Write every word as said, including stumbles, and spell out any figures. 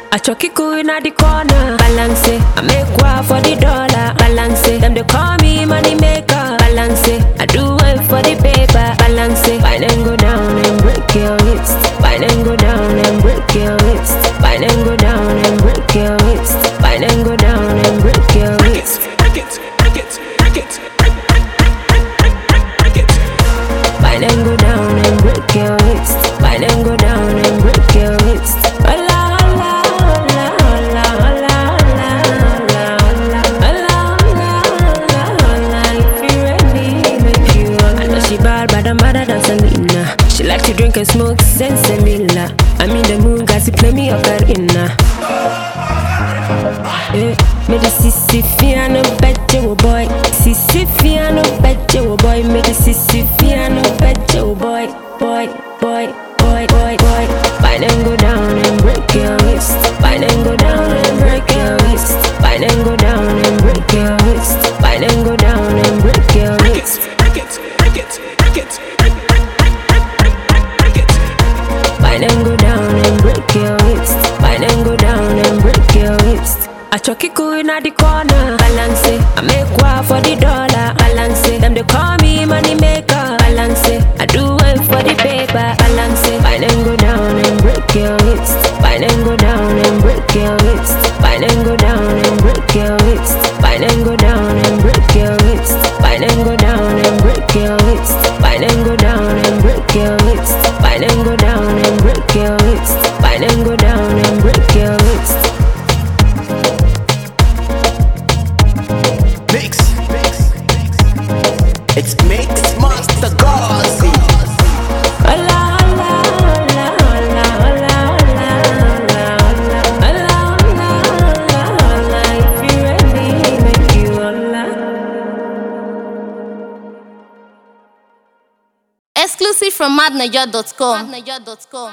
I chuck it cool inna the corner. Balance it, I make war for the dollar. Balance it, them they call me money maker. Balance it, I do it for the paper. Balance it, wine and go down and break your wrist. Wine and go down and break your wrist. Wine and go down and break your wrist. Wine and go down and break your wrist. Break it, break it, break it, break it, break, break, break, break, break, break it. Wine and go down and break your wrist. Wine and go down and break your wrist. Hola, hola, hola, hola, hola, hola, hola, hola, hola, hola. If you ready, make you hola. I know she bad, but I'm better than Selena. She like to drink and smoke Sensimilla. I'm in the mood, guys, you play me ocarina. Yeah, me the sissy fiano betcha, oh boy. Sissy fiano betcha, oh boy. Me the sissy fiano betcha, oh boy, boy, boy, boy, boy, boy. Wine and go down and break your wrist. Wine and go down and break your wrist. Wine and go down and break your wrist. Wine and go down and break your wrist. Break it, break it, break it, break, break, break, break, break, break, break it. Wine and go down and break your wrist. Wine and go down and break your wrist. I chuck it cool inna the corner. Balance it, I make war for the dollar. Balance it, them they call me money maker. Balance it, I do it for the paper. Balance it, wine and go down and break your wrist. Wine and go down and break your wrist. Wine and go down and break your wrist. Wine and go down and break your wrist. Wine and go down and break your wrist. Wine and go down and break your wrist. Wine and go down and break your wrist. Wine and go down and break your wrist. Mix, mix, mix. It's Mix Master Gazi. Hola, hola, hola, hola, hola, hola, hola, hola, hola, hola. If you ready, make you hola. Exclusive from madnaja dot com.